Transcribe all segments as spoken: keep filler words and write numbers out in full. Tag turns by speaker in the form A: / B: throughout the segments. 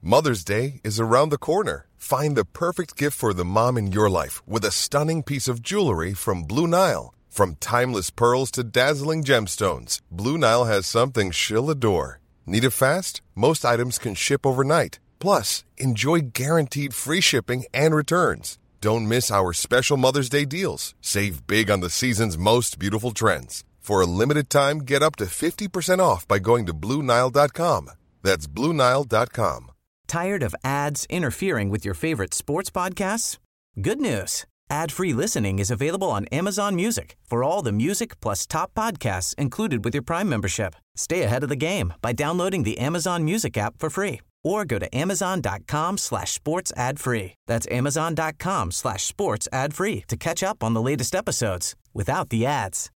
A: Mother's Day is around the corner. Find the perfect gift for the mom in your life with a stunning piece of jewelry from Blue Nile. From timeless pearls to dazzling gemstones, Blue Nile has something she'll adore. Need it fast? Most items can ship overnight. Plus, enjoy guaranteed free shipping and returns. Don't miss our special Mother's Day deals. Save big on the season's most beautiful trends. For a limited time, get up to fifty percent off by going to Blue Nile dot com. That's Blue Nile dot com.
B: Tired of ads interfering with your favorite sports podcasts? Good news. Ad-free listening is available on Amazon Music for all the music plus top podcasts included with your Prime membership. Stay ahead of the game by downloading the Amazon Music app for free or go to amazon.com slash sports ad free. That's amazon.com slash sports ad free to catch up on the latest episodes without the ads.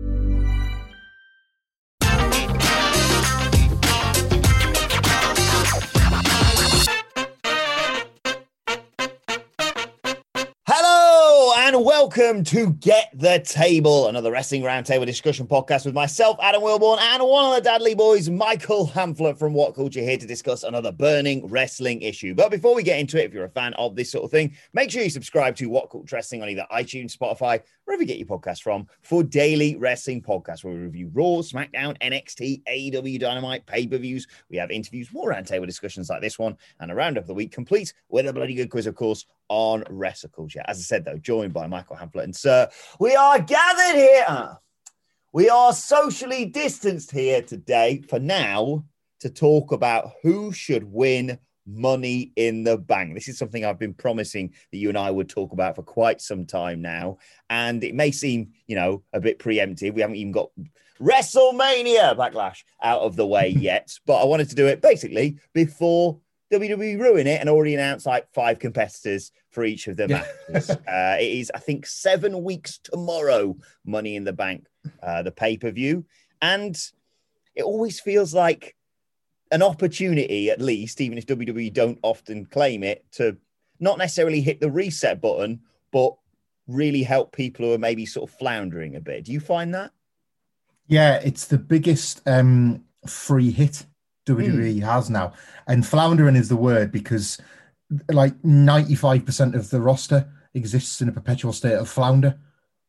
C: And welcome to Get the Table, another wrestling roundtable discussion podcast with myself, Adam Wilborn, and one of the Dudley boys, Michael Hamflett from What Culture, here to discuss another burning wrestling issue. But before we get into it, if you're a fan of this sort of thing, make sure you subscribe to What Culture Wrestling on either iTunes, Spotify, wherever you get your podcasts from, for daily wrestling podcasts where we review Raw, SmackDown, N X T, A E W Dynamite, pay-per-views. We have interviews, more roundtable discussions like this one, and a roundup of the week, complete with a bloody good quiz, of course, on Wrestle Culture. As I said, though, joined by Michael Hamflett and Sir, we are gathered here. Uh, we are socially distanced here today for now to talk about who should win Money in the Bank. This is something I've been promising that you and I would talk about for quite some time now. And it may seem, you know, a bit preemptive. We haven't even got WrestleMania Backlash out of the way yet. But I wanted to do it basically before W W E ruin it and already announced like five competitors for each of the matches. uh, it is, I think, seven weeks tomorrow, Money in the Bank, uh, the pay-per-view. And it always feels like an opportunity, at least, even if W W E don't often claim it, to not necessarily hit the reset button, but really help people who are maybe sort of floundering a bit. Do you find that?
D: Yeah, it's the biggest um, free hit W W E mm. has now. And floundering is the word because like ninety-five percent of the roster exists in a perpetual state of flounder.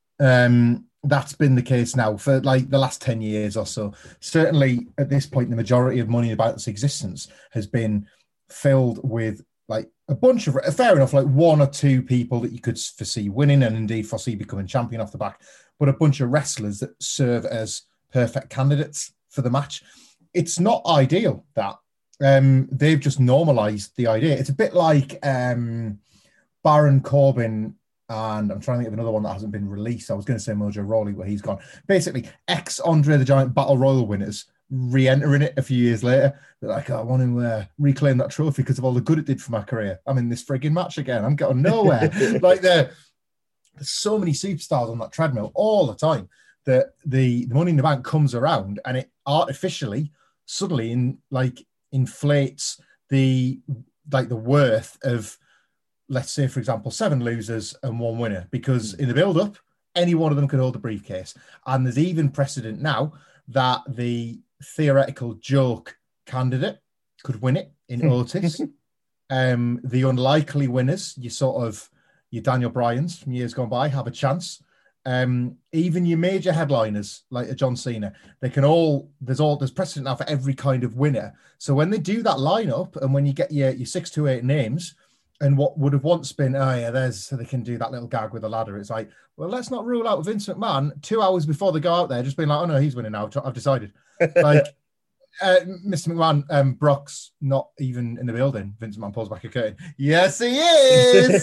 D: Um, that's been the case now for like the last ten years or so. Certainly at this point, the majority of Money about its existence has been filled with like a bunch of, fair enough, like one or two people that you could foresee winning and indeed foresee becoming champion off the back, but a bunch of wrestlers that serve as perfect candidates for the match. It's not ideal that um, they've just normalized the idea. It's a bit like um, Baron Corbin, and I'm trying to think of another one that hasn't been released. I was going to say Mojo Rawley, where he's gone. Basically, ex-Andre the Giant Battle Royal winners re-entering it a few years later. They're like, oh, I want to uh, reclaim that trophy because of all the good it did for my career. I'm in this frigging match again. I'm getting nowhere. Like there, there's so many superstars on that treadmill all the time that the, the Money in the Bank comes around and it artificially suddenly in like inflates the like the worth of, let's say, for example, seven losers and one winner, because in the build-up, any one of them could hold the briefcase. And there's even precedent now that the theoretical joke candidate could win it in Otis. um, the unlikely winners, you sort of, your Daniel Bryans from years gone by, have a chance. Um, even your major headliners like a John Cena, they can all, there's all, there's precedent now for every kind of winner. So when they do that lineup and when you get your, your six to eight names and what would have once been, oh yeah, there's, so they can do that little gag with a ladder. It's like, well, let's not rule out Vince McMahon two hours before they go out there, just being like, oh no, he's winning now. I've decided. Like, uh, Mister McMahon, um, Brock's not even in the building. Vince McMahon pulls back a curtain. Yes, he is.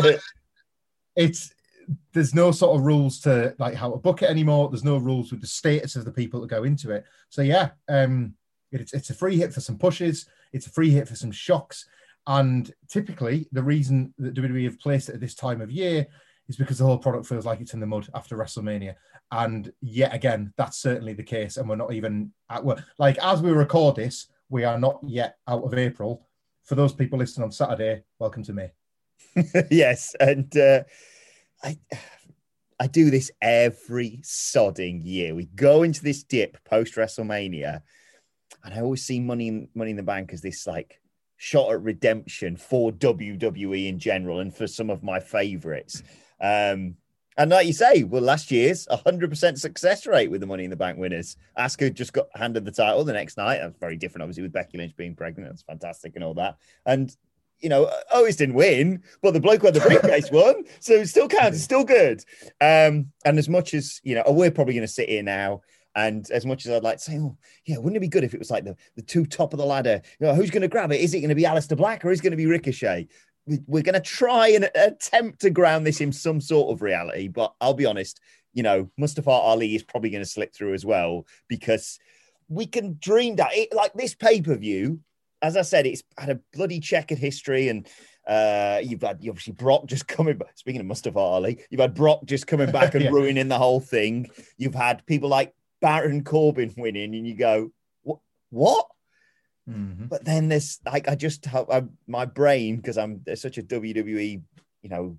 D: It's, there's no sort of rules to like how to book it anymore. There's no rules with the status of the people that go into it. So yeah, um, it's it's a free hit for some pushes. It's a free hit for some shocks. And typically the reason that W W E have placed it at this time of year is because the whole product feels like it's in the mud after WrestleMania. And yet again, that's certainly the case. And we're not even at, well, like as we record this, we are not yet out of April. For those people listening on Saturday, welcome to May.
C: Yes. And, uh, I I do this every sodding year. We go into this dip post WrestleMania, and I always see Money in Money in the Bank as this like shot at redemption for W W E in general and for some of my favorites. Um, and like you say, well, last year's one hundred percent success rate with the Money in the Bank winners. Asuka just got handed the title the next night. That's very different, obviously, with Becky Lynch being pregnant. That's fantastic and all that. And, you know, Otis didn't win, but the bloke who had the briefcase won. So it still counts. It's still good. Um, and as much as, you know, we're probably going to sit here now, and as much as I'd like to say, oh, yeah, wouldn't it be good if it was like the, the two top of the ladder? You know, who's going to grab it? Is it going to be Aleister Black or is it going to be Ricochet? We're going to try and attempt to ground this in some sort of reality. But I'll be honest, you know, Mustafa Ali is probably going to slip through as well, because we can dream that. It, like this pay-per-view, as I said, it's had a bloody checkered history, and uh, you've had obviously Brock just coming back. Speaking of Mustafa Ali, you've had Brock just coming back and yeah. ruining the whole thing. You've had people like Baron Corbin winning, and you go, what? What? Mm-hmm. But then there's like, I just have I, my brain, because I'm there's such a W W E, you know,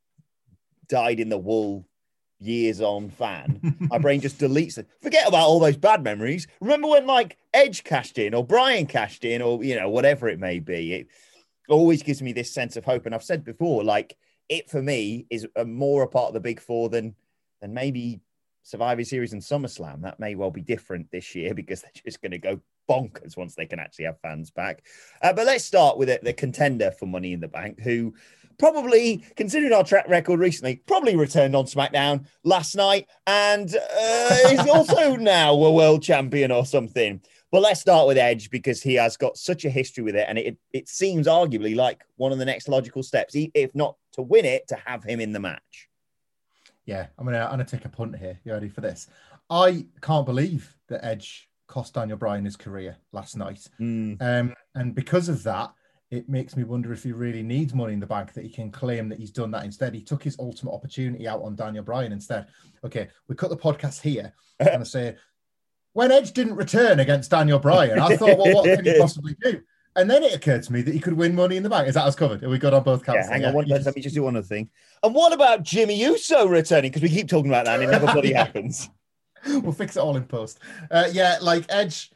C: dyed in the wool, years on fan. My brain just deletes it. Forget about all those bad memories. Remember when like Edge cashed in, or Bryan cashed in, or, you know, whatever it may be. It always gives me this sense of hope. And I've said before, like, it for me is a more a part of the big four than than maybe Survivor Series and SummerSlam. That may well be different this year, because they're just going to go bonkers once they can actually have fans back. Uh, but let's start with it, the contender for Money in the Bank, who probably, considering our track record recently, probably returned on SmackDown last night, and uh, is also now a world champion or something. But let's start with Edge, because he has got such a history with it, and it, it seems arguably like one of the next logical steps, if not to win it, to have him in the match.
D: Yeah, I'm gonna, I'm gonna take a punt here. You ready for this? I can't believe that Edge cost Daniel Bryan his career last night. Mm. Um, and because of that, it makes me wonder if he really needs Money in the Bank, that he can claim that he's done that instead. He took his ultimate opportunity out on Daniel Bryan instead. Okay, we cut the podcast here and I say, when Edge didn't return against Daniel Bryan, I thought, well, what can he possibly do? And then it occurred to me that he could win Money in the Bank. Is that us covered? Are we good on both counts?
C: Yeah, hang on. Yeah, one, let just... me just do one other thing. And what about Jimmy Uso returning? Because we keep talking about that and it never bloody yeah. happens.
D: We'll fix it all in post. Uh, yeah, like Edge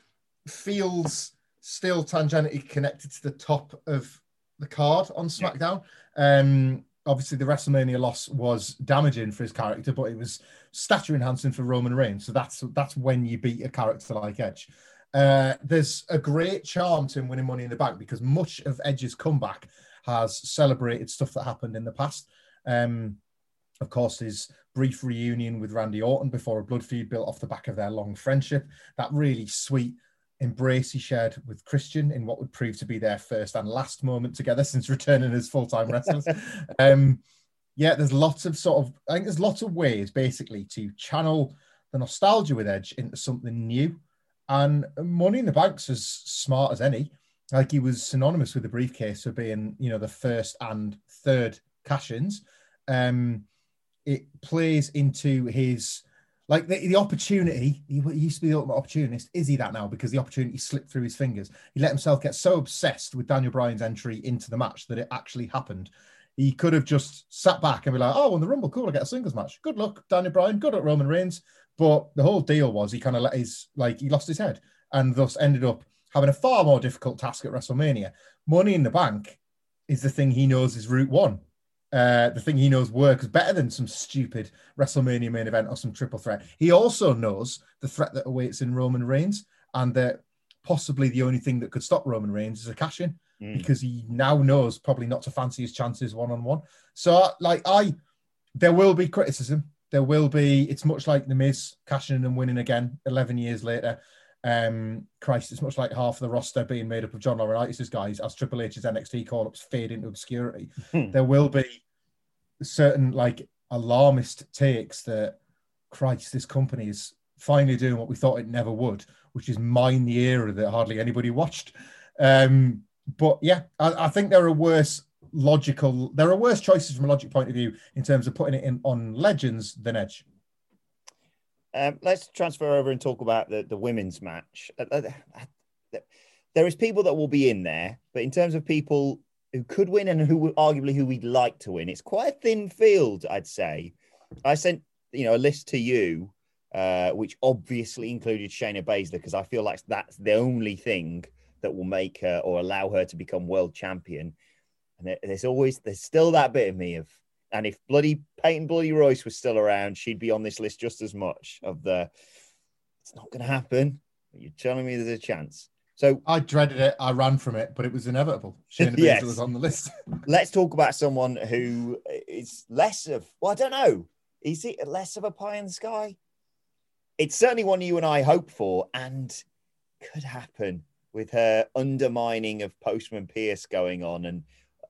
D: feels still tangentially connected to the top of the card on SmackDown. Yeah. Um, obviously, the WrestleMania loss was damaging for his character, but it was stature enhancing for Roman Reigns. So that's that's when you beat a character like Edge. Uh, there's a great charm to him winning Money in the Bank, because much of Edge's comeback has celebrated stuff that happened in the past. Um, of course, his brief reunion with Randy Orton before a blood feud built off the back of their long friendship. That really sweet embrace he shared with Christian in what would prove to be their first and last moment together since returning as full-time wrestlers. um, yeah, there's lots of sort of, I think there's lots of ways basically to channel the nostalgia with Edge into something new. And Money in the Bank's as smart as any. Like, he was synonymous with the briefcase for being, you know, the first and third cash-ins. Um, it plays into his, like, the, the opportunity. He, he used to be the ultimate opportunist. Is he that now? Because the opportunity slipped through his fingers. He let himself get so obsessed with Daniel Bryan's entry into the match that it actually happened. He could have just sat back and be like, oh, on the Rumble, cool, I get a singles match. Good luck, Daniel Bryan. Good luck, Roman Reigns. But the whole deal was he kind of let his, like, he lost his head and thus ended up having a far more difficult task at WrestleMania. Money in the Bank is the thing he knows is route one. Uh, the thing he knows works better than some stupid WrestleMania main event or some triple threat. He also knows the threat that awaits in Roman Reigns, and that possibly the only thing that could stop Roman Reigns is a cash-in, mm. because he now knows probably not to fancy his chances one-on-one. So, like, I, there will be criticism. There will be, it's much like The Miz cashing in and winning again eleven years later. Um, Christ, it's much like half of the roster being made up of John Laurinaitis' guys as Triple H's N X T call-ups fade into obscurity. Hmm. There will be certain, like, alarmist takes that, Christ, this company is finally doing what we thought it never would, which is mine the era that hardly anybody watched. Um, but yeah, I, I think there are worse logical, there are worse choices from a logic point of view in terms of putting it in on Legends than Edge.
C: Um, let's transfer over and talk about the, the women's match. Uh, uh, there is people that will be in there, but in terms of people who could win and who arguably who we'd like to win, it's quite a thin field, I'd say. I sent, you know, a list to you, uh, which obviously included Shayna Baszler, because I feel like that's the only thing that will make her or allow her to become world champion. And there's always, there's still that bit of me of, and if bloody Peyton Bloody Royce was still around, she'd be on this list just as much of the, it's not going to happen. You're telling me there's a chance. So
D: I dreaded it. I ran from it, but it was inevitable. Shayna
C: yes.
D: Baszler was on the list.
C: Let's talk about someone who is less of, well, I don't know. Is it less of a pie in the sky? It's certainly one you and I hope for, and could happen with her undermining of Postman Pearce going on, and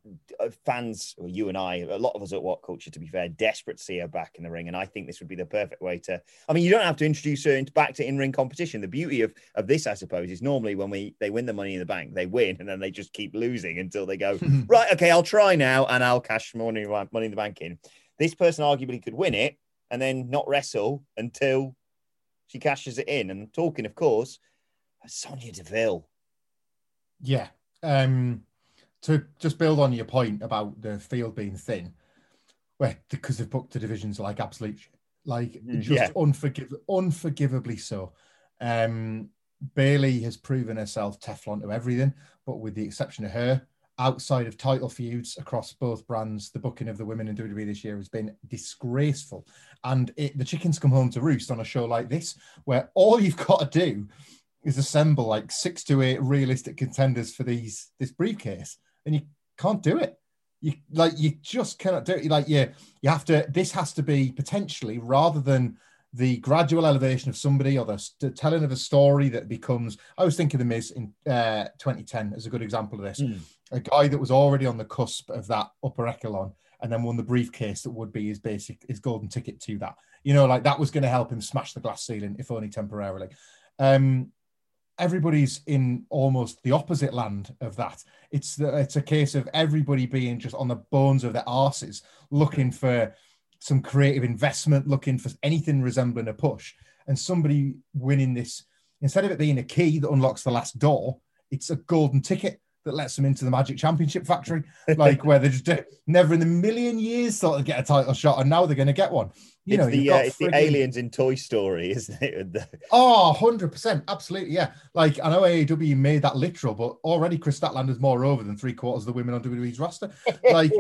C: fans, or you and I, a lot of us at What Culture, to be fair, desperate to see her back in the ring. And I think this would be the perfect way to, I mean, you don't have to introduce her into back to in-ring competition. The beauty of, of this, I suppose, is normally when we they win the Money in the Bank, they win, and then they just keep losing until they go, right, okay, I'll try now, and I'll cash money, money in the Bank in. This person arguably could win it and then not wrestle until she cashes it in. And talking, of course, Sonya Deville.
D: Yeah. Um, to just build on your point about the field being thin, well, because they've booked the divisions like absolute shit. Like, just yeah. unforgiv- unforgivably so. Um, Bayley has proven herself Teflon to everything, but with the exception of her, outside of title feuds across both brands, the booking of the women in W W E this year has been disgraceful. And it, the chickens come home to roost on a show like this, where all you've got to do is assemble like six to eight realistic contenders for these this briefcase, and you can't do it. You like you just cannot do it. Like yeah, you, you have to. This has to be potentially, rather than the gradual elevation of somebody or the, the telling of a story that becomes. I was thinking of The Miz in uh, twenty ten as a good example of this. Mm. A guy that was already on the cusp of that upper echelon, and then won the briefcase that would be his basic, his golden ticket to that. You know, like that was going to help him smash the glass ceiling, if only temporarily. Um, everybody's in almost the opposite land of that. It's the, it's a case of everybody being just on the bones of their arses, looking for some creative investment, looking for anything resembling a push. And somebody winning this, instead of it being a key that unlocks the last door, it's a golden ticket that lets them into the Magic Championship factory, like where they just never in a million years thought they'd get a title shot, and now they're going to get one. You
C: it's
D: know,
C: the, uh, it's friggin- the aliens in Toy Story, isn't it?
D: Oh, one hundred percent. Absolutely, yeah. Like, I know A E W made that literal, but already Chris Statlander's more over than three quarters of the women on W W E's roster. Like,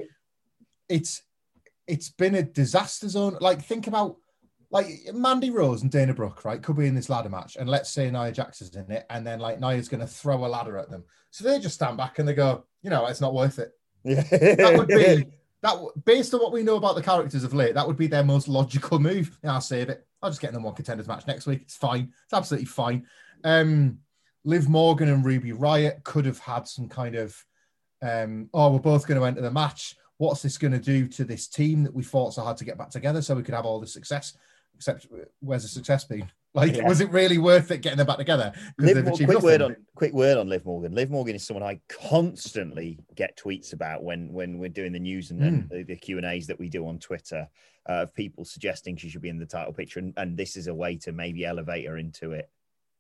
D: it's it's been a disaster zone. Like, think about, like, Mandy Rose and Dana Brooke, right, could be in this ladder match, and let's say Nia Jax is in it, and then, like, Nia's going to throw a ladder at them. So they just stand back and they go, you know, it's not worth it. Yeah. That would be, that based on what we know about the characters of late, that would be their most logical move. Yeah, I'll save it. I'll just get them one contenders match next week. It's fine. It's absolutely fine. Um, Liv Morgan and Ruby Riott could have had some kind of, um, oh, we're both going to enter the match. What's this going to do to this team that we fought so hard to get back together so we could have all the success? Except, where's the success been? Like, yeah. Was it really worth it getting them back together?
C: Liv, quick word on quick word on Liv Morgan. Liv Morgan is someone I constantly get tweets about when when we're doing the news and then mm. the, the Q and A's that we do on Twitter uh, of people suggesting she should be in the title picture, and, and this is a way to maybe elevate her into it.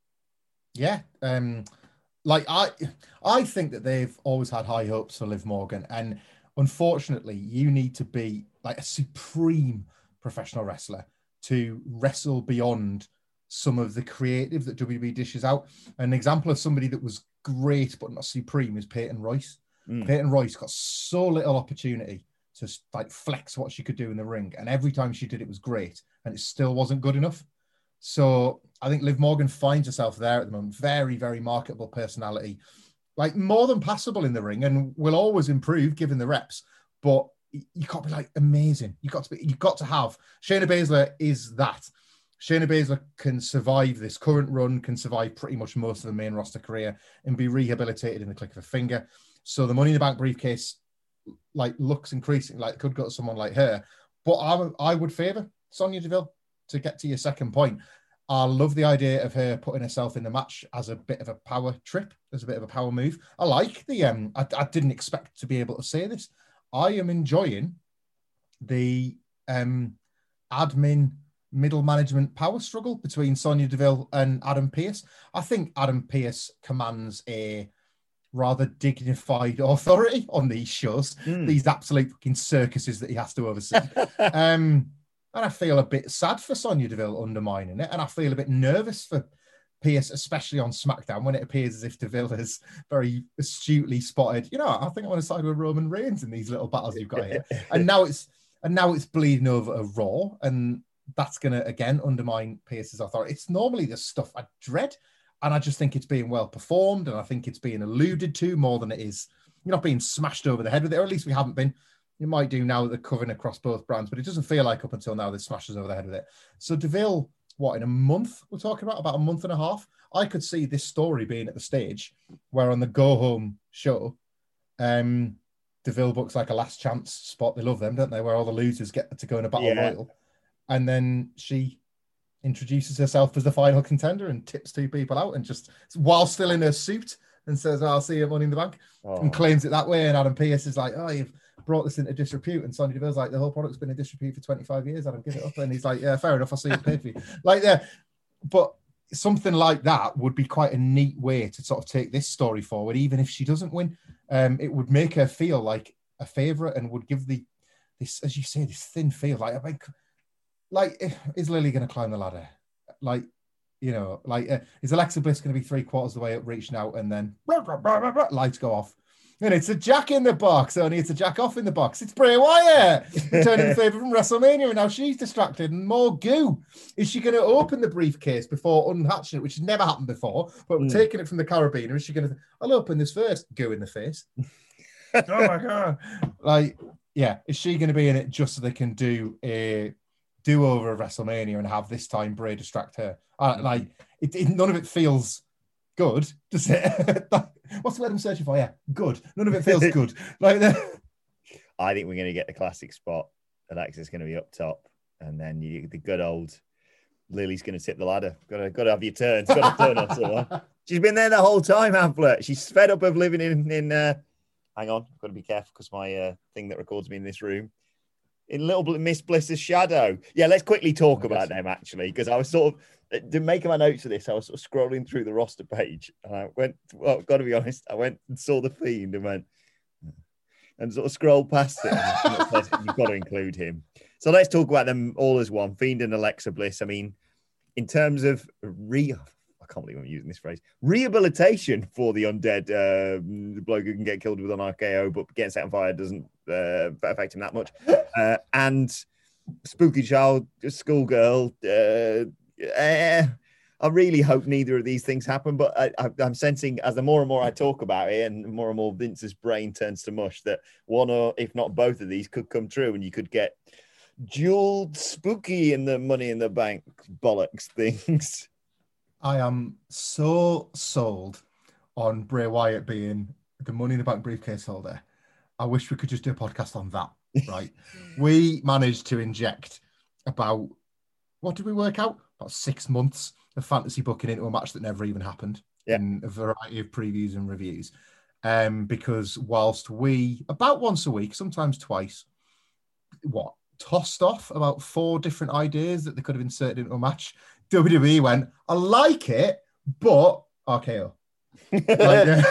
D: Yeah, um, like I, I think that they've always had high hopes for Liv Morgan, and unfortunately, you need to be like a supreme professional wrestler to wrestle beyond some of the creative that W W E dishes out. An example of somebody that was great but not supreme is Peyton Royce. Mm. Peyton Royce got so little opportunity to like flex what she could do in the ring, and every time she did it was great, and it still wasn't good enough. So I think Liv Morgan finds herself there at the moment. Very, very marketable personality, like more than passable in the ring, and will always improve given the reps. But you can't be like amazing. You got to be. You got to have. Shayna Baszler is that. Shayna Baszler can survive this current run, can survive pretty much most of the main roster career, and be rehabilitated in the click of a finger. So the Money in the Bank briefcase, like, looks increasing like it could go to someone like her. But I, I would favour Sonya Deville. To get to your second point, I love the idea of her putting herself in the match as a bit of a power trip, as a bit of a power move. I like the. Um, I, I didn't expect to be able to say this. I am enjoying the um, admin middle management power struggle between Sonya Deville and Adam Pearce. I think Adam Pearce commands a rather dignified authority on these shows, mm. these absolute fucking circuses that he has to oversee. um, and I feel a bit sad for Sonya Deville undermining it, and I feel a bit nervous for Pearce, especially on SmackDown, when it appears as if Deville has very astutely spotted, you know, I think I want to side with Roman Reigns in these little battles you've got here. And now it's and now it's bleeding over a Raw, and that's going to, again, undermine Pearce's authority. It's normally the stuff I dread, and I just think it's being well performed, and I think it's being alluded to more than it is. You're not being smashed over the head with it, or at least we haven't been. You might do now that they're covering across both brands, but it doesn't feel like up until now they smashed us over the head with it. So Deville, what, in a month we're talking about, about a month and a half, I could see this story being at the stage where on the go home show, um, Deville books like a last chance spot. They love them, don't they? Where all the losers get to go in a battle
C: yeah.
D: royal. And then she introduces herself as the final contender and tips two people out and just, while still in her suit, and says, oh, I'll see you at Money in the Bank, oh. and claims it that way. And Adam Pearce is like, oh, you've brought this into disrepute. And Sonya Deville's like, the whole product's been in disrepute for twenty-five years. Adam, give it up. And he's like, yeah, fair enough. I'll see you paid for you. Like, yeah. But something like that would be quite a neat way to sort of take this story forward, even if she doesn't win. Um, it would make her feel like a favourite and would give the, this, as you say, this thin feel. Like, I mean, like, is Lily going to climb the ladder? Like, you know, like, uh, is Alexa Bliss going to be three quarters of the way up, reaching out, and then blah, blah, blah, blah, blah, lights go off? And it's a Jack in the box, only it's a Jack off in the box. It's Bray Wyatt returning the favour from WrestleMania, and now she's distracted and more goo. Is she going to open the briefcase before unhatching it, which has never happened before, but mm. taking it from the carabiner? Is she going to, I'll open this first, goo in the face? Oh my God. Like, yeah, is she going to be in it just so they can do a do over of WrestleMania and have this time Bray distract her? Uh, like, it, it, none of it feels good, does it? What's the word I'm searching for? Yeah, good. None of it feels good. Like,
C: I think we're going to get the classic spot. Alexa's going to be up top, and then you, the good old Lily's going to tip the ladder. Got to, got to have your turn. Got to turn on someone. She's been there the whole time, Hamlet. She's fed up of living in in. Uh, hang on, I've got to be careful because my uh, thing that records me in this room. In Little Miss Bliss's shadow. Yeah, let's quickly talk about them, actually, because I was sort of, to make my notes of this, I was sort of scrolling through the roster page, and I went, well, got to be honest, I went and saw The Fiend and went, and sort of scrolled past it. And it says, you've got to include him. So let's talk about them all as one, Fiend and Alexa Bliss. I mean, in terms of re... I can't believe I'm using this phrase. Rehabilitation for the undead uh, the bloke who can get killed with an R K O, but getting set on fire doesn't uh, affect him that much. Uh, and Spooky Child, schoolgirl. Uh, eh, I really hope neither of these things happen, but I, I, I'm sensing as the more and more I talk about it, and more and more Vince's brain turns to mush, that one or if not both of these could come true, and you could get jeweled Spooky in the Money in the Bank bollocks things.
D: I am so sold on Bray Wyatt being the Money in the Bank briefcase holder. I wish we could just do a podcast on that, right? We managed to inject about, what did we work out? About six months of fantasy booking into a match that never even happened, yeah. in a variety of previews and reviews. Um, because whilst we, about once a week, sometimes twice, what, tossed off about four different ideas that they could have inserted into a match, W W E went, I like it, but R K O. Like, uh,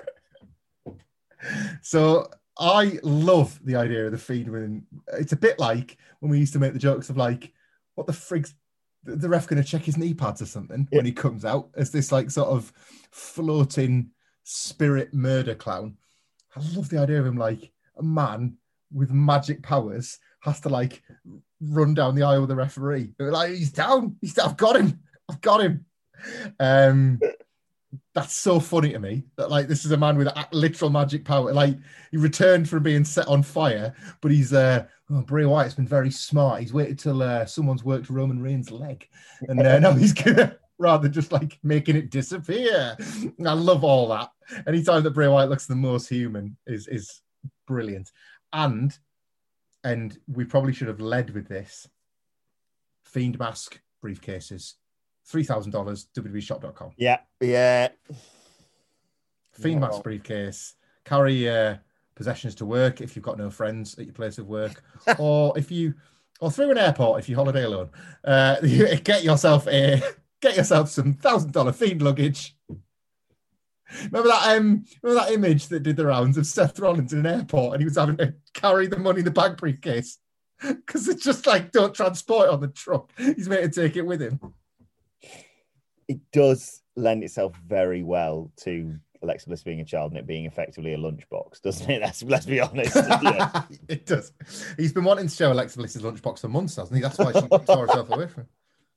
D: so I love the idea of the Fiend winning. It's a bit like when we used to make the jokes of like, what the frig's the ref going to check his knee pads or something yeah. when he comes out as this like sort of floating spirit murder clown. I love the idea of him like a man with magic powers has to like run down the aisle with the referee. Like, he's down. He's down. I've got him. I've got him. Um, that's so funny to me that like this is a man with a literal magic power. Like, he returned from being set on fire, but he's uh, oh, Bray Wyatt's been very smart. He's waited till uh, someone's worked Roman Reigns' leg, and uh, now he's gonna rather just like making it disappear. I love all that. Anytime that Bray Wyatt looks the most human is is brilliant. And and we probably should have led with this. Fiend mask briefcases, three thousand dollars, W W E shop dot com.
C: Yeah, yeah.
D: Fiend wow. mask briefcase. Carry uh, possessions to work if you've got no friends at your place of work, or if you, or through an airport if you holiday alone. Uh, get yourself a, get yourself some thousand dollar Fiend luggage. Remember that um, remember that image that did the rounds of Seth Rollins in an airport, and he was having to carry the Money in the Bank briefcase because it's just like, don't transport it on the truck. He's made to take it with him.
C: It does lend itself very well to Alexa Bliss being a child and it being effectively a lunchbox, doesn't it? Let's, let's be honest. Yeah.
D: It does. He's been wanting to show Alexa Bliss's lunchbox for months, hasn't he? That's why she tore herself away from him.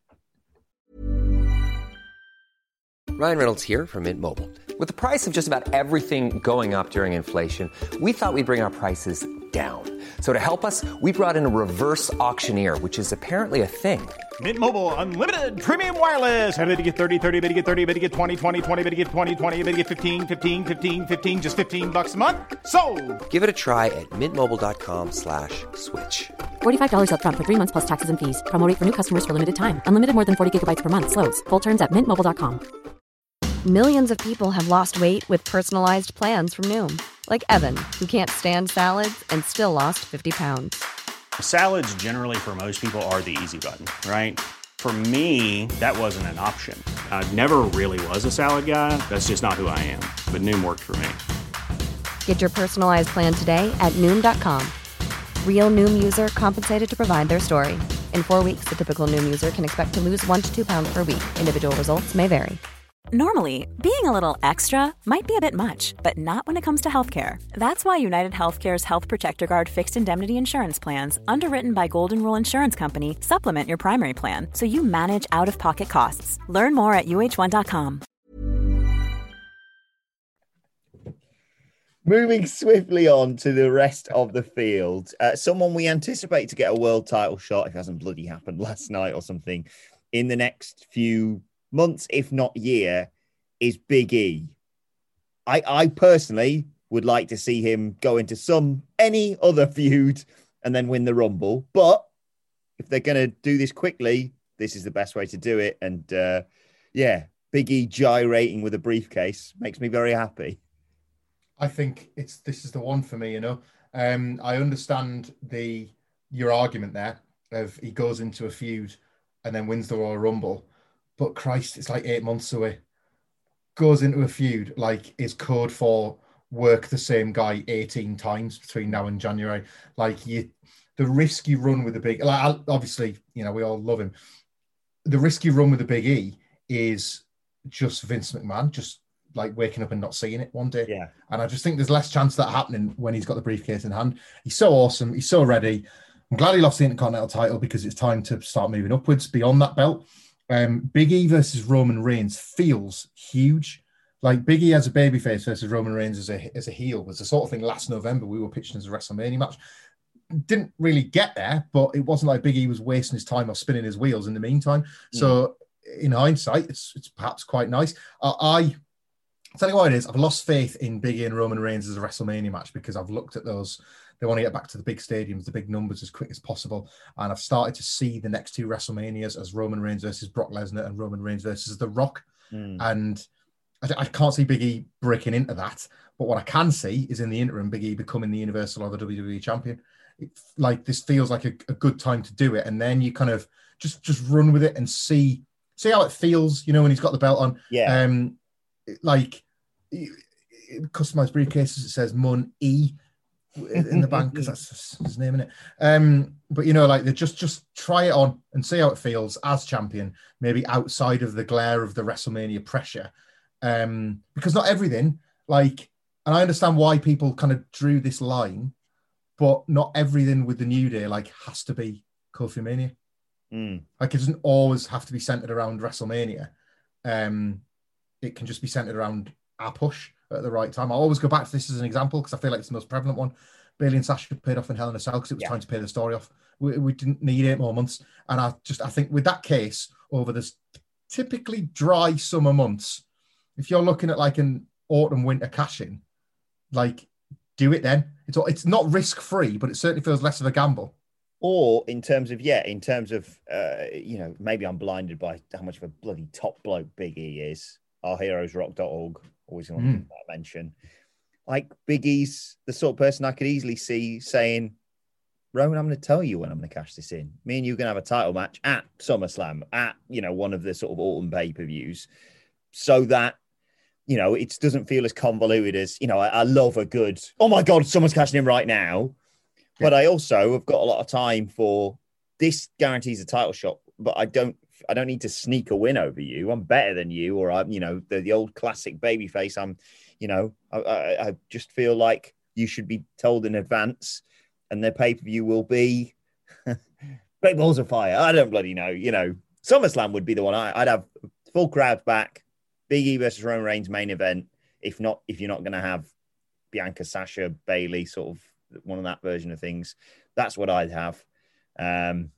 E: Ryan Reynolds here from Mint Mobile. With the price of just about everything going up during inflation, we thought we'd bring our prices down. So to help us, we brought in a reverse auctioneer, which is apparently a thing.
F: Mint Mobile Unlimited Premium Wireless. How to get thirty, thirty, how to get thirty, how to get twenty, twenty, twenty, how to get twenty, twenty, how to get fifteen, fifteen, fifteen, fifteen, just fifteen bucks a month? Sold!
E: Give it a try at mintmobile.com slash switch.
G: forty-five dollars up front for three months plus taxes and fees. Promo rate for new customers for limited time. Unlimited more than forty gigabytes per month. Slows full terms at mint mobile dot com.
H: Millions of people have lost weight with personalized plans from Noom. Like Evan, who can't stand salads and still lost fifty pounds.
F: Salads generally for most people are the easy button, right? For me, that wasn't an option. I never really was a salad guy. That's just not who I am. But Noom worked for me.
H: Get your personalized plan today at Noom dot com. Real Noom user compensated to provide their story. In four weeks, the typical Noom user can expect to lose one to two pounds per week. Individual results may vary.
I: Normally, being a little extra might be a bit much, but not when it comes to healthcare. That's why United Healthcare's Health Protector Guard fixed indemnity insurance plans, underwritten by Golden Rule Insurance Company, supplement your primary plan so you manage out-of-pocket costs. Learn more at U H one dot com.
C: Moving swiftly on to the rest of the field, uh, someone we anticipate to get a world title shot, if it hasn't bloody happened last night or something, in the next few months, if not year, is Big E. I, I personally would like to see him go into some, any other feud and then win the Rumble. But if they're going to do this quickly, this is the best way to do it. And uh, yeah, Big E gyrating with a briefcase makes me very happy.
D: I think it's this is the one for me, you know. Um, I understand the your argument there of he goes into a feud and then wins the Royal Rumble. But Christ, it's like eight months away. Goes into a feud, like is code for work the same guy eighteen times between now and January. Like you, the risk you run with the big, like obviously, you know, we all love him. The risk you run with the Big E is just Vince McMahon, just like waking up and not seeing it one day.
C: Yeah.
D: And I just think there's less chance of that happening when he's got the briefcase in hand. He's so awesome. He's so ready. I'm glad he lost the Intercontinental title because it's time to start moving upwards beyond that belt. Um, Big E versus Roman Reigns feels huge. Like Big E as a babyface versus Roman Reigns as a as a heel was the sort of thing last November we were pitching as a WrestleMania match. Didn't really get there, but it wasn't like Big E was wasting his time or spinning his wheels in the meantime. Mm. So in hindsight, it's it's perhaps quite nice. Uh, I I'll tell you what it is. I've lost faith in Big E and Roman Reigns as a WrestleMania match because I've looked at those. They want to get back to the big stadiums, the big numbers as quick as possible. And I've started to see the next two WrestleManias as Roman Reigns versus Brock Lesnar and Roman Reigns versus The Rock. Mm. And I, I can't see Big E breaking into that. But what I can see is in the interim, Big E becoming the Universal or the W W E champion. It, like this feels like a, a good time to do it. And then you kind of just, just run with it and see, see how it feels, you know, when he's got the belt on.
C: Yeah.
D: Um, like customized briefcases, it says Mun E in the bank because that's his name, isn't it? Um, but you know, like they just just try it on and see how it feels as champion, maybe outside of the glare of the WrestleMania pressure. Um, because not everything, like, and I understand why people kind of drew this line, but not everything with the New Day like has to be Kofi Mania.
C: Mm.
D: Like it doesn't always have to be centered around WrestleMania. Um, it can just be centered around our push at the right time. I always go back to this as an example because I feel like it's the most prevalent one. Bayley and Sasha paid off in Hell in a Cell because it was yeah. time to pay the story off. We, we didn't need eight more months. And I just, I think with that case, over this typically dry summer months, if you're looking at like an autumn winter cash-in, like do it then. It's it's not risk-free, but it certainly feels less of a gamble.
C: Or in terms of, yeah, in terms of, uh, you know, maybe I'm blinded by how much of a bloody top bloke Big E is. Our heroes rock dot org. Always want mm. to mention. Like Big E's the sort of person I could easily see saying, Roman, I'm going to tell you when I'm going to cash this in. Me and you are going to have a title match at SummerSlam, at, you know, one of the sort of autumn pay-per-views, so that, you know, it doesn't feel as convoluted as, you know, I, I love a good, oh my God, someone's cashing in right now. Yeah. But I also have got a lot of time for this guarantees a title shot, but I don't I don't need to sneak a win over you. I'm better than you, or I'm, you know, the, the old classic babyface. I'm, you know, I, I, I just feel like you should be told in advance, and their pay per view will be Great Balls of Fire. I don't bloody know. You know, SummerSlam would be the one. I, I'd have full crowd back. Big E versus Roman Reigns main event. If not, if you're not going to have Bianca, Sasha, Bailey, sort of one of that version of things, that's what I'd have. Um,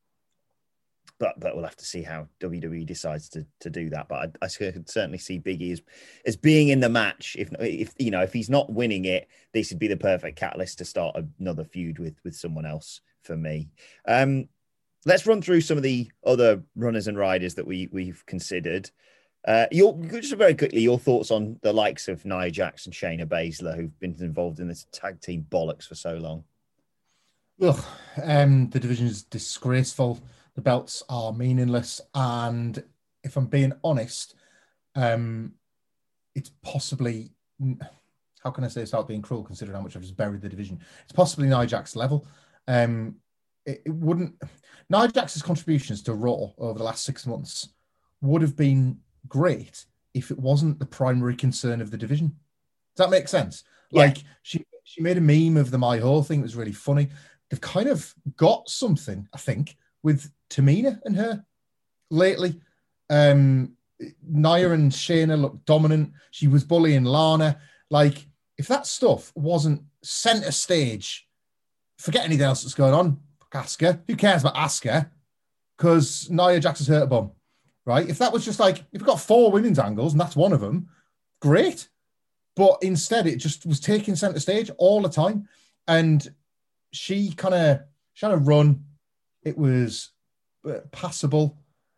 C: but but we'll have to see how W W E decides to to do that. But I, I could certainly see Big E as, as being in the match. If if you know if he's not winning it, this would be the perfect catalyst to start another feud with with someone else for me. Um, let's run through some of the other runners and riders that we we've considered. Uh, your, just very quickly, your thoughts on the likes of Nia Jax and Shayna Baszler, who've been involved in this tag team bollocks for so long.
D: Look, um, the division is disgraceful. The belts are meaningless. And if I'm being honest, um, it's possibly, how can I say this without being cruel, considering how much I've just buried the division? It's possibly Nia Jax's level. Um, it, it wouldn't, Nia Jax's contributions to Raw over the last six months would have been great if it wasn't the primary concern of the division. Does that make sense?
C: Yeah.
D: Like she she made a meme of the My Whole thing. It was really funny. They've kind of got something, I think, with Tamina and her lately. Um, Nia and Shayna look dominant. She was bullying Lana. Like, if that stuff wasn't center stage, forget anything else that's going on. Asuka. Who cares about Asuka? Because Nia Jax has hurt a bum. Right? If that was just like, if we've got four women's angles and that's one of them, great. But instead, it just was taking center stage all the time. And she kind of, she had a run. It was passable.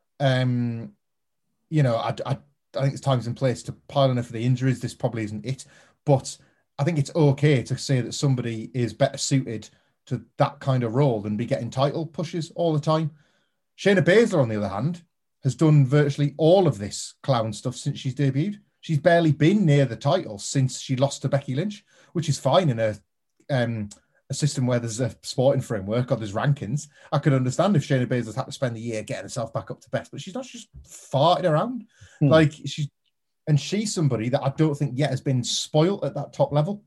D: Um, you know, I, I, I think it's times and place to pile on her for the injuries. This probably isn't it. But I think it's okay to say that somebody is better suited to that kind of role than be getting title pushes all the time. Shayna Baszler, on the other hand, has done virtually all of this clown stuff since she's debuted. She's barely been near the title since she lost to Becky Lynch, which is fine in a um, a system where there's a sporting framework or there's rankings. I could understand if Shayna Baszler's had to spend the year getting herself back up to best, but she's not just farting around. Hmm. Like she's, and she's somebody that I don't think yet has been spoiled at that top level.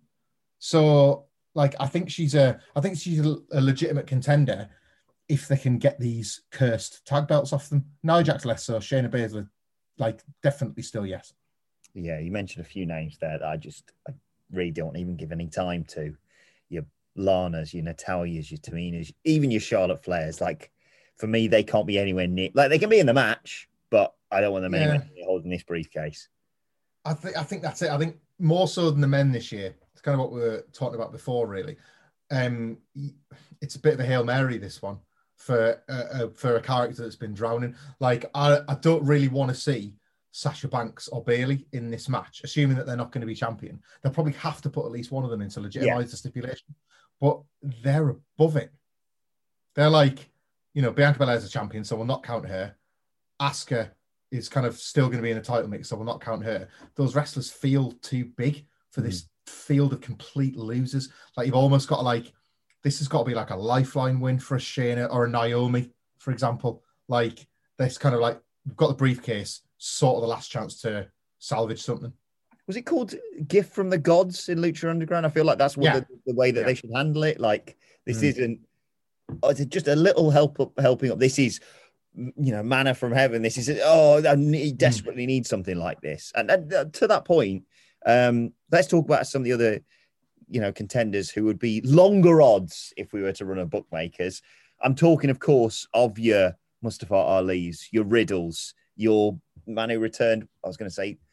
D: So, like, I think she's a, I think she's a, a legitimate contender if they can get these cursed tag belts off them. Nia Jax less so. Shayna Baszler, like, definitely still yes.
C: Yeah, you mentioned a few names there that I just I really don't even give any time to. Your Lanas, your Natalias, your Taminas, even your Charlotte Flairs. Like, for me, they can't be anywhere near. Like, they can be in the match, but I don't want them yeah. anywhere near holding this briefcase.
D: I think I think that's it. I think more so than the men this year. It's kind of what we were talking about before, really. Um, it's a bit of a Hail Mary, this one. For uh, uh, for a character that's been drowning. Like, I, I don't really want to see Sasha Banks or Bailey in this match, assuming that they're not going to be champion. They'll probably have to put at least one of them in to legitimize yeah. the stipulation. But they're above it. They're like, you know, Bianca Belair's a champion, so we'll not count her. Asuka is kind of still going to be in a title mix, so we'll not count her. Those wrestlers feel too big for this mm. field of complete losers. Like, you've almost got to, like, this has got to be like a lifeline win for a Shayna or a Naomi, for example. Like, this kind of like, we've got the briefcase, sort of the last chance to salvage something.
C: Was it called Gift from the Gods in Lucha Underground? I feel like that's what yeah. the, the way that yeah. they should handle it. Like, this mm. isn't oh, it's just a little help up, helping up. This is, you know, manna from heaven. This is, oh, I need, desperately mm. need something like this. And, and uh, to that point, um, let's talk about some of the other, you know, contenders who would be longer odds if we were to run a bookmakers. I'm talking, of course, of your Mustafa Ali's, your Riddles, your man who returned, I was going to say,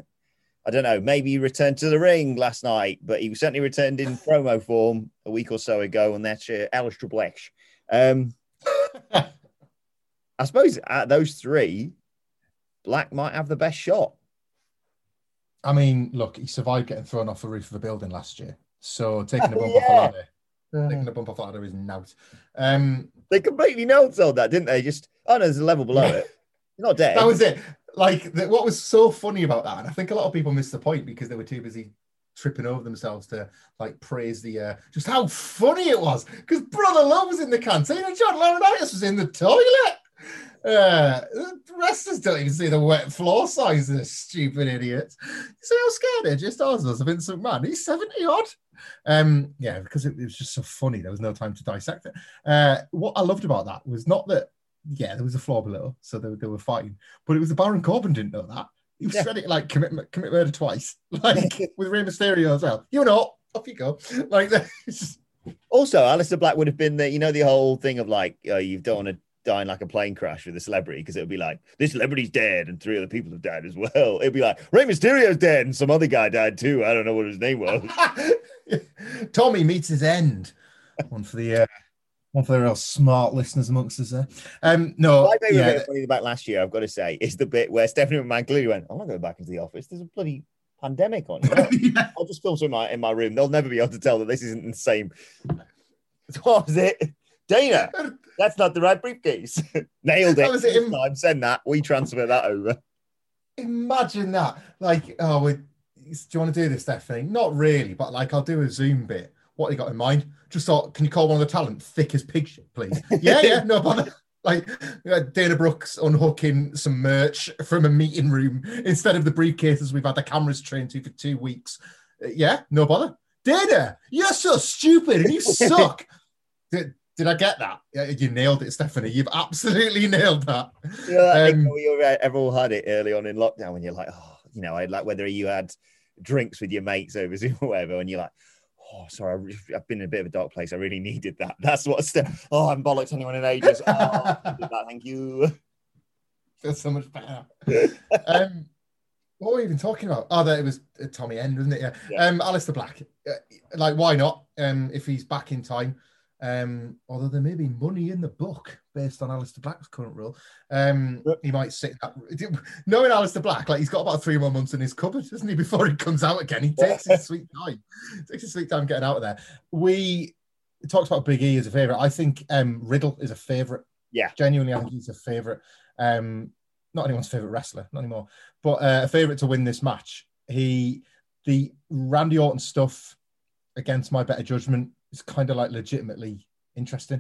C: I don't know, maybe he returned to the ring last night, but he certainly returned in promo form a week or so ago, and that's uh, Aleister Black. Um, I suppose out of those three, Black might have the best shot.
D: I mean, look, he survived getting thrown off the roof of a building last year, so taking a bump
C: yeah.
D: off a ladder, uh, taking a bump off a ladder is nout. Um,
C: they completely no-sold that, didn't they? Just, oh no, there's a level below yeah. it. You're not dead.
D: That was it. Like, the, what was so funny about that, and I think a lot of people missed the point because they were too busy tripping over themselves to, like, praise the, uh, just how funny it was. Because Brother Love was in the canteen and John Laurinaitis was in the toilet. Uh, the wrestlers don't even see the wet floor sizes, stupid idiots. You see how scared Edge Styles was of Vince McMahon? He's seventy odd. Um, yeah, because it, it was just so funny. There was no time to dissect it. Uh, what I loved about that was not that, yeah, there was a floor below, so they, they were fighting, but it was the Baron Corbin didn't know that. He was yeah. ready to like commit, commit murder twice, like with Rey Mysterio as well. You know, off you go. Like, just...
C: Also, Aleister Black would have been the, you know, the whole thing of like, uh, you don't want to die in like a plane crash with a celebrity, because it would be like, this celebrity's dead and three other people have died as well. It'd be like, Rey Mysterio's dead and some other guy died too. I don't know what his name was.
D: Tommy meets his end. One for the uh, one for the real smart listeners amongst us there. Um, no,
C: my favorite
D: yeah.
C: bit funny about last year, I've got to say, is the bit where Stephanie McMahon clearly went, I'm not going back into the office. There's a bloody pandemic on. You know? yeah. I'll just film some in my, in my room. They'll never be able to tell that this isn't the same. What was it? Dana, that's not the right briefcase. Nailed it. Was it in... time. Send that. We transfer that over.
D: Imagine that. Like, oh, we, do you want to do this, Stephanie? Not really, but like, I'll do a Zoom bit. What have you got in mind? Just thought, can you call one of the talent thick as pig shit, please? yeah, yeah, no bother. Like, Dana Brooks unhooking some merch from a meeting room instead of the briefcases we've had the cameras trained to for two weeks. Uh, yeah, no bother. Dana, you're so stupid and you suck. Did, did I get that? Yeah, you nailed it, Stephanie. You've absolutely nailed that.
C: You know, that um, we ever all had it early on in lockdown when you're like, oh, you know, I'd like whether you had drinks with your mates over Zoom or whatever, and you're like, oh, sorry, I've been in a bit of a dark place. I really needed that. That's what. St- oh, I haven't bollocked anyone in ages. Oh, I did that, thank you.
D: Feels so much better. um, what were we even talking about? Oh, that it was uh, Tommy End, wasn't it? Yeah. yeah. Um, Aleister Black. Uh, like, why not? Um, if he's back in time. Um, although there may be money in the book based on Aleister Black's current rule. Um, yep. He might sit that. Knowing Aleister Black, like he's got about three more months in his cupboard, doesn't he? Before he comes out again, he takes his sweet time. He takes his sweet time getting out of there. We talked about Big E as a favorite. I think um, Riddle is a favorite.
C: Yeah,
D: genuinely, I think he's a favorite. Um, not anyone's favorite wrestler, not anymore, but uh, a favorite to win this match. He, the Randy Orton stuff against my better judgment. It's kind of like legitimately interesting.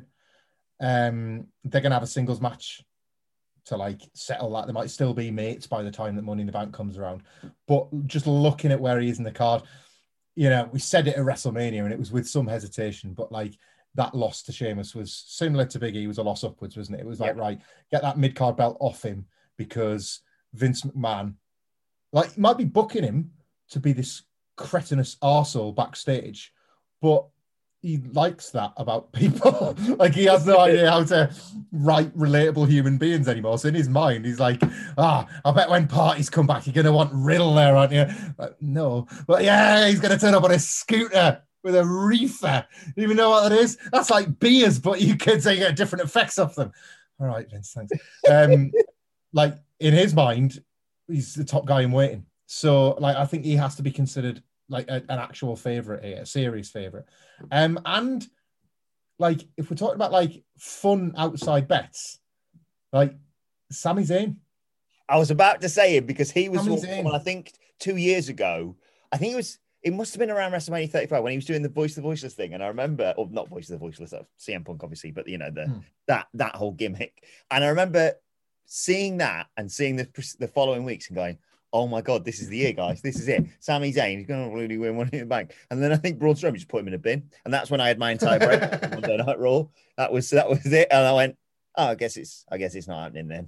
D: Um, they're going to have a singles match to like settle that. They might still be mates by the time that Money in the Bank comes around. But just looking at where he is in the card, you know, we said it at WrestleMania and it was with some hesitation, but like that loss to Sheamus was similar to Big E, was a loss upwards, wasn't it? It was like, yeah. right, get that mid-card belt off him because Vince McMahon, like, might be booking him to be this cretinous arsehole backstage, but he likes that about people. Like, he has no idea how to write relatable human beings anymore. So in his mind, he's like, ah, I bet when parties come back, you're going to want Riddle there, aren't you? Like, no. But yeah, he's going to turn up on a scooter with a reefer. You even know what that is? That's like beers, but you kids, they get different effects off them. All right, Vince, thanks. Um, like, in his mind, he's the top guy in waiting. So, like, I think he has to be considered like a, an actual favorite here, a series favorite. Um, and like, if we're talking about like fun outside bets, like Sami Zayn.
C: I was about to say it because he was, well, I think two years ago, I think it was, it must have been around WrestleMania thirty-five when he was doing the Voice of the Voiceless thing. And I remember, or not Voice of the Voiceless, C M Punk, obviously, but you know, the, hmm. that, that whole gimmick. And I remember seeing that and seeing the, the following weeks and going, oh my God, this is the year, guys. This is it. Sami Zayn, he's going to really win Money in the Bank. And then I think Braun Strowman just put him in a bin. And that's when I had my entire break on Monday Night Raw. That was that was it. And I went, oh, I guess it's I guess it's not happening then.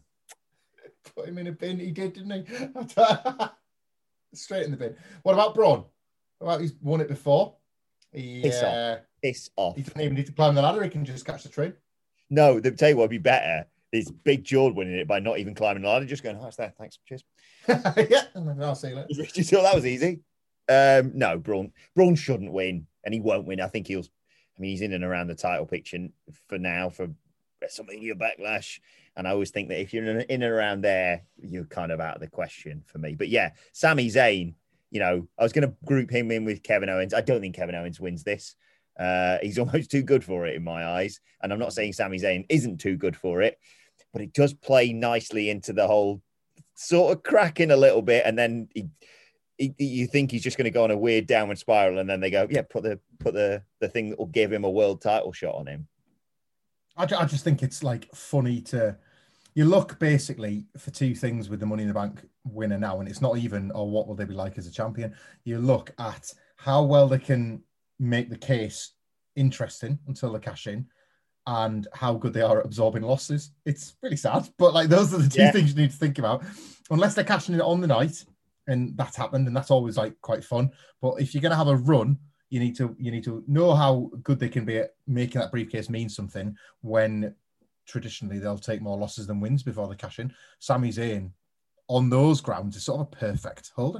D: Put him in a bin. He did, didn't he? Straight in the bin. What about Braun? What about he's won it before? He,
C: Piss
D: uh,
C: off. Piss off.
D: He doesn't even need to climb the ladder. He can just catch the train.
C: No, the tell you what would be better is Big George winning it by not even climbing the ladder, just going, oh, it's there. Thanks. Cheers.
D: yeah, I'll see you later.
C: You thought that was easy? Um, no, Braun. Braun shouldn't win, and he won't win. I think he'll. I mean, he's in and around the title picture for now for WrestleMania Backlash, and I always think that if you're in and around there, you're kind of out of the question for me. But yeah, Sami Zayn. You know, I was going to group him in with Kevin Owens. I don't think Kevin Owens wins this. Uh, he's almost too good for it in my eyes, and I'm not saying Sami Zayn isn't too good for it, but it does play nicely into the whole sort of cracking a little bit, and then he, he, you think he's just going to go on a weird downward spiral, and then they go, yeah, put the put the the thing that will give him a world title shot on him.
D: I, I just think it's like funny to you look basically for two things with the Money in the Bank winner now, and it's not even, or what will they be like as a champion? You look at how well they can make the case interesting until they cash in, and how good they are at absorbing losses. It's really sad, but like those are the two yeah. things you need to think about. Unless they're cashing it on the night, and that's happened, and that's always like quite fun. But if you're going to have a run, you need to you need to know how good they can be at making that briefcase mean something when traditionally they'll take more losses than wins before they cash in. Sami Zayn on those grounds is sort of a perfect holder.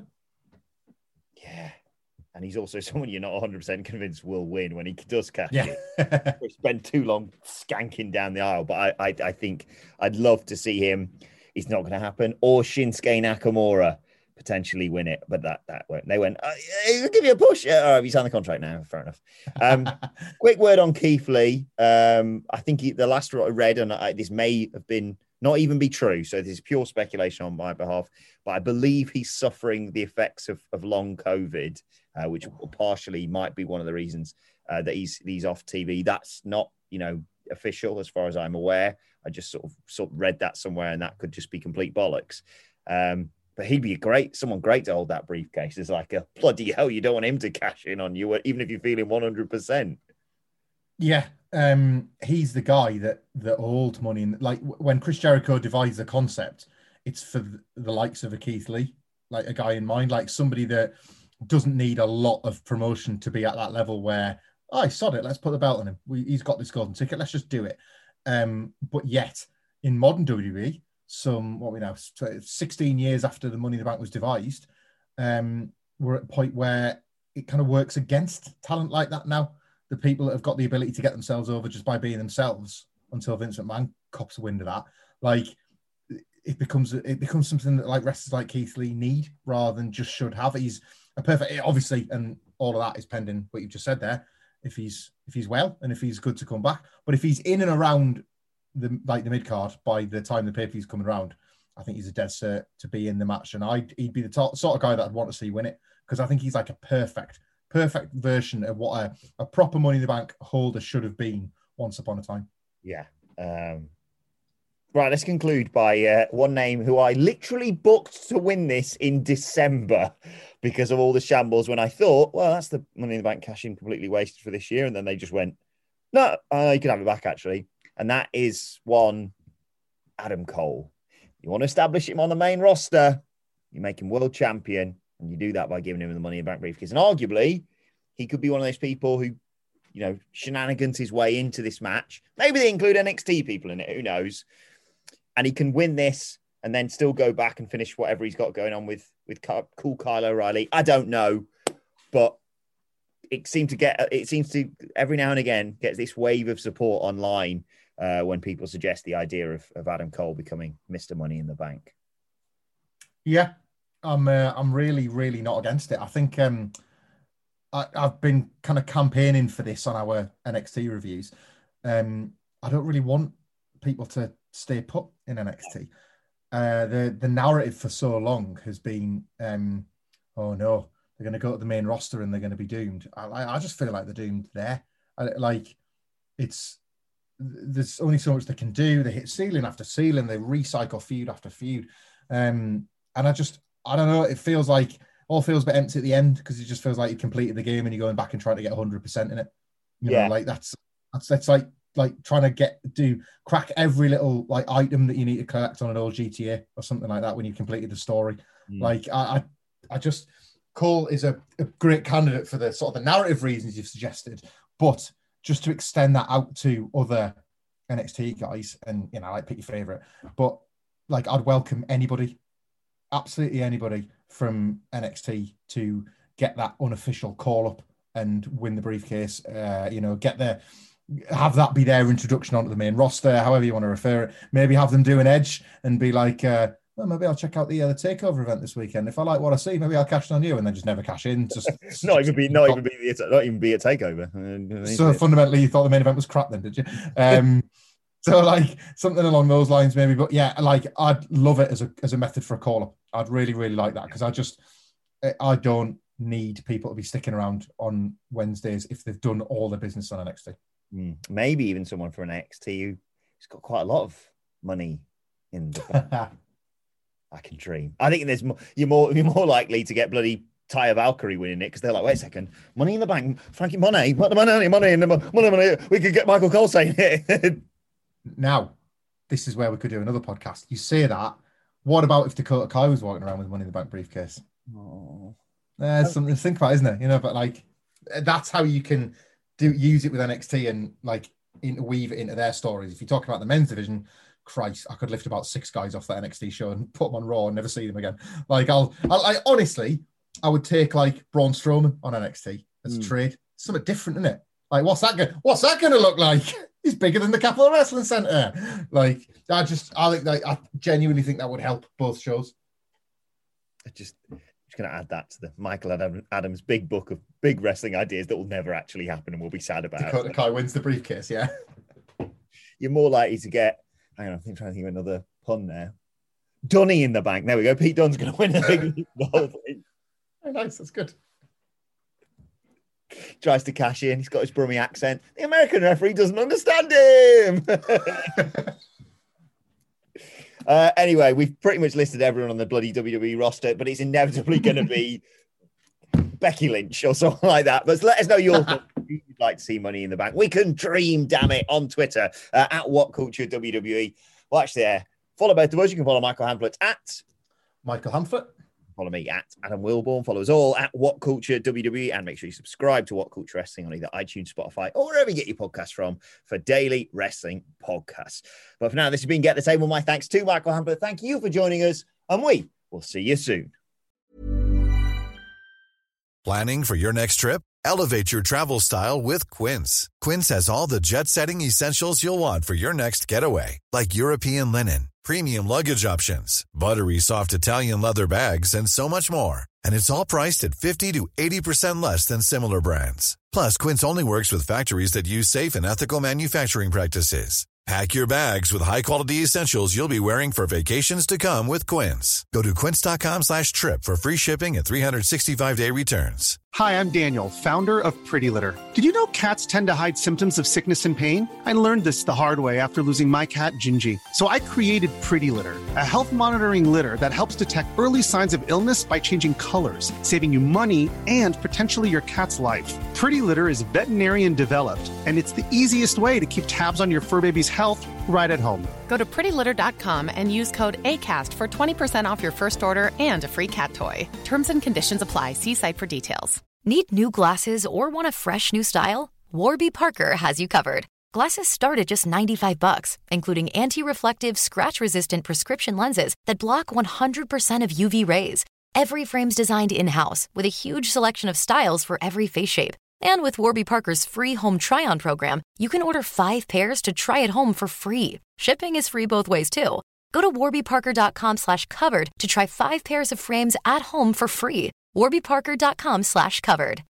C: Yeah. And he's also someone you're not one hundred percent convinced will win when he does cash
D: yeah.
C: it. We spend too long skanking down the aisle. But I, I, I think I'd love to see him. It's not going to happen. Or Shinsuke Nakamura potentially win it. But that that won't. They went, uh, I'll give you a push. Yeah, all right, you signed the contract now. Fair enough. Um, quick word on Keith Lee. Um, I think he, the last I read, and I, this may have been not even be true. So this is pure speculation on my behalf. But I believe he's suffering the effects of, of long COVID. Uh, which partially might be one of the reasons uh, that he's he's off T V. That's not, you know, official as far as I'm aware. I just sort of sort of read that somewhere, and that could just be complete bollocks. Um, but he'd be a great, someone great to hold that briefcase. It's like a bloody hell. You don't want him to cash in on you, even if you're feeling one hundred percent.
D: Yeah, um, he's the guy that that hold money. In, like when Chris Jericho devised the concept, it's for the likes of a Keith Lee, like a guy in mind, like somebody that doesn't need a lot of promotion to be at that level where, oh, I sod it, let's put the belt on him. We, he's got this golden ticket, let's just do it. Um, but yet, in modern W W E, some, what we know, sixteen years after the Money in the Bank was devised, um, we're at a point where it kind of works against talent like that now. The people that have got the ability to get themselves over just by being themselves, until Vince McMahon cops a wind of that. Like, it becomes it becomes something that like wrestlers like Keith Lee need rather than just should have. He's a perfect, obviously, and all of that is pending what you just said there. If he's if he's well and if he's good to come back, but if he's in and around the like the mid card by the time the pay per view's coming around, I think he's a dead cert to be in the match, and I he'd be the top, sort of guy that I'd want to see win it, because I think he's like a perfect perfect version of what a, a proper Money in the Bank holder should have been once upon a time.
C: Yeah. Um... Right, let's conclude by uh, one name who I literally booked to win this in December because of all the shambles, when I thought, well, that's the Money in the Bank cash-in completely wasted for this year. And then they just went, no, uh, you can have it back, actually. And that is one, Adam Cole. You want to establish him on the main roster, you make him world champion, and you do that by giving him the Money in the Bank briefcase. And arguably, he could be one of those people who, you know, shenanigans his way into this match. Maybe they include N X T people in it, who knows? And he can win this and then still go back and finish whatever he's got going on with, with cool Kyle O'Reilly. I don't know, but it seems to get, it seems to every now and again get this wave of support online uh, when people suggest the idea of, of Adam Cole becoming Mister Money in the Bank.
D: Yeah, I'm, uh, I'm really, really not against it. I think um, I, I've been kind of campaigning for this on our N X T reviews. Um, I don't really want people to stay put in N X T. Uh, the the narrative for so long has been, um, oh no, they're going to go to the main roster and they're going to be doomed. I, I just feel like they're doomed there. I, like it's there's only so much they can do. They hit ceiling after ceiling. They recycle feud after feud, um, and I just I don't know. It feels like all feels a bit empty at the end because it just feels like you completed the game and you're going back and trying to get one hundred percent in it. You
C: yeah,
D: know, like that's that's that's like. like trying to get do crack every little like item that you need to collect on an old G T A or something like that when you completed the story. Mm. Like I, I, I just Cole is a, a great candidate for the sort of the narrative reasons you've suggested, but just to extend that out to other N X T guys, and you know, like pick your favorite, but like I'd welcome anybody, absolutely anybody from N X T to get that unofficial call up and win the briefcase. Uh, you know, get their have that be their introduction onto the main roster, however you want to refer it. Maybe have them do an edge and be like, uh, well, maybe I'll check out the uh, the takeover event this weekend. If I like what I see, maybe I'll cash in on you, and then just never cash in. Just
C: not even be not even be not even be a takeover.
D: So fundamentally, you thought the main event was crap, then, did you? Um, so like something along those lines, maybe. But yeah, like I'd love it as a as a method for a call up. I'd really really like that because I just I don't need people to be sticking around on Wednesdays if they've done all their business on N X T.
C: Maybe even someone for an N X T who's got quite a lot of money in the bank. I can dream. I think there's more, you're more you're more likely to get bloody Taya Valkyrie winning it because they're like, wait a second, Money in the Bank, Frankie Money, money, money, money, money, money, money. We could get Michael Cole saying it.
D: Now, this is where we could do another podcast. You say that. What about if Dakota Kai was walking around with Money in the Bank briefcase?
C: Oh.
D: There's something to think about, isn't there? You know, but like that's how you can do use it with N X T and like interweave it into their stories. If you talk about the men's division, Christ, I could lift about six guys off that N X T show and put them on Raw and never see them again. Like I'll, I'll I honestly, I would take like Braun Strowman on N X T as a mm. trade. It's something different, isn't it? Like what's that going? What's that going to look like? He's bigger than the Capital Wrestling Center. Like I just, I think like I genuinely think that would help both shows.
C: I just. Going to add that to the Michael Adam, Adams big book of big wrestling ideas that will never actually happen and we'll be sad about.
D: Dakota Kai wins the briefcase, yeah.
C: You're more likely to get, hang on, I'm trying to think of another pun there. Dunny in the Bank. There we go. Pete Dunne's going to win a big the whole thing.
D: Oh, nice. That's good.
C: Tries to cash in. He's got his Brummie accent. The American referee doesn't understand him. Uh, anyway, we've pretty much listed everyone on the bloody W W E roster, but it's inevitably going to be Becky Lynch or something like that. But let us know your thoughts. You'd like to see Money in the Bank. We can dream, damn it, on Twitter uh, at What Culture W W E. Well, actually, there. Uh, follow both of us. You can follow Michael Hamflett at
D: Michael Hamflett.
C: Follow me at Adam Wilborn. Follow us all at What Culture W W E. And make sure you subscribe to What Culture Wrestling on either iTunes, Spotify, or wherever you get your podcasts from for daily wrestling podcasts. But for now, this has been Get the Table. My thanks to Michael Hamflett. Thank you for joining us. And we will see you soon.
J: Planning for your next trip? Elevate your travel style with Quince. Quince has all the jet-setting essentials you'll want for your next getaway, like European linen, premium luggage options, buttery soft Italian leather bags, and so much more. And it's all priced at fifty to eighty percent less than similar brands. Plus, Quince only works with factories that use safe and ethical manufacturing practices. Pack your bags with high-quality essentials you'll be wearing for vacations to come with Quince. Go to quince.com slash trip for free shipping and three sixty-five day returns.
K: Hi, I'm Daniel, founder of Pretty Litter. Did you know cats tend to hide symptoms of sickness and pain? I learned this the hard way after losing my cat, Gingy. So I created Pretty Litter, a health monitoring litter that helps detect early signs of illness by changing colors, saving you money and potentially your cat's life. Pretty Litter is veterinarian developed, and it's the easiest way to keep tabs on your fur baby's health right at home.
L: Go to pretty litter dot com and use code ACAST for twenty percent off your first order and a free cat toy. Terms and conditions apply. See site for details.
H: Need new glasses or want a fresh new style? Warby Parker has you covered. Glasses start at just ninety-five bucks, including anti-reflective, scratch-resistant prescription lenses that block one hundred percent of U V rays. Every frame's designed in-house with a huge selection of styles for every face shape. And with Warby Parker's free home try-on program, you can order five pairs to try at home for free. Shipping is free both ways, too. Go to warby parker dot com slash covered to try five pairs of frames at home for free. warby parker dot com slash covered.